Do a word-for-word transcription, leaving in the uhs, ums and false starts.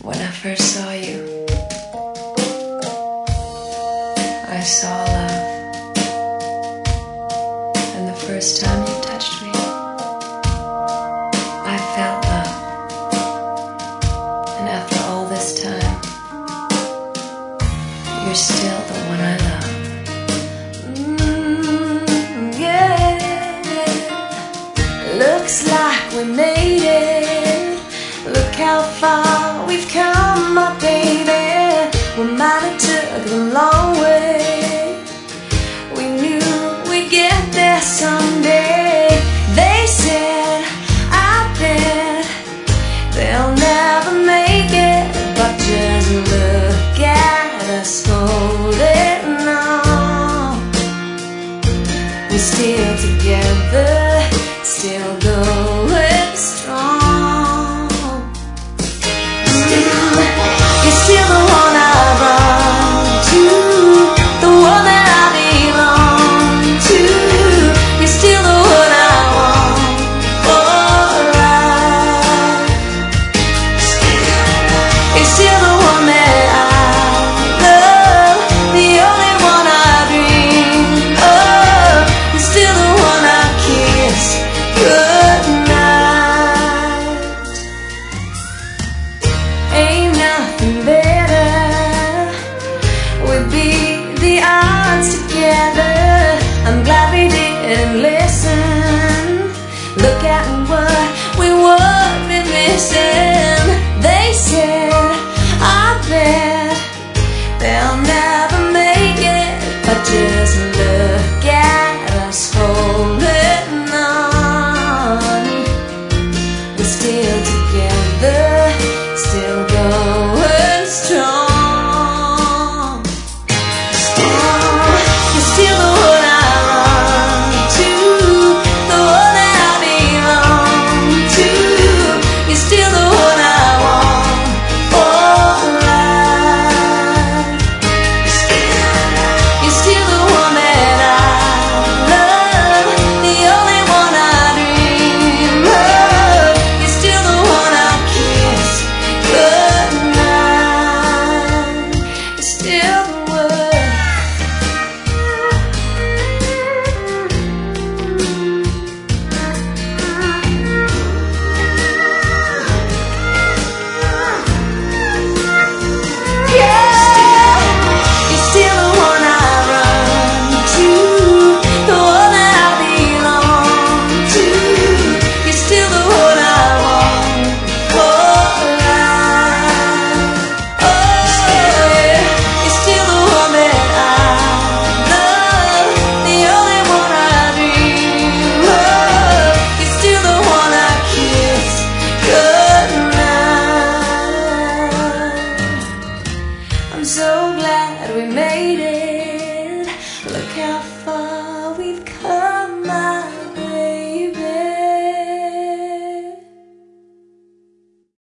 When I first saw you, I saw love. And the first time you touched me, I felt love. And after all this time, you're still the one I love. Mm, yeah. Looks like we made it. Look how far we've come, my baby. We might have took a long way. We knew we'd get there someday. They said, I bet they'll never make it, but just look at us holding on. We're still together, still going strong. You're still the one I run to, the one that I belong to. You're still the one I want for life. You're still the one that I love, the only one I dream of. You're still the one I kiss goodnight. Ain't nothing better. We'd beat the odds together. I'm glad we didn't listen. Look at what we would be missing. They said, I bet they'll never make it, but just look at us holding on. We're still together, still going strong. You're still the one I run to, the one that I belong to. You're still the one I want for life. You're still the one that I love, the only one I dream of. You're still the one I kiss goodnight. You're still the one. I'm so glad we made it. Look how far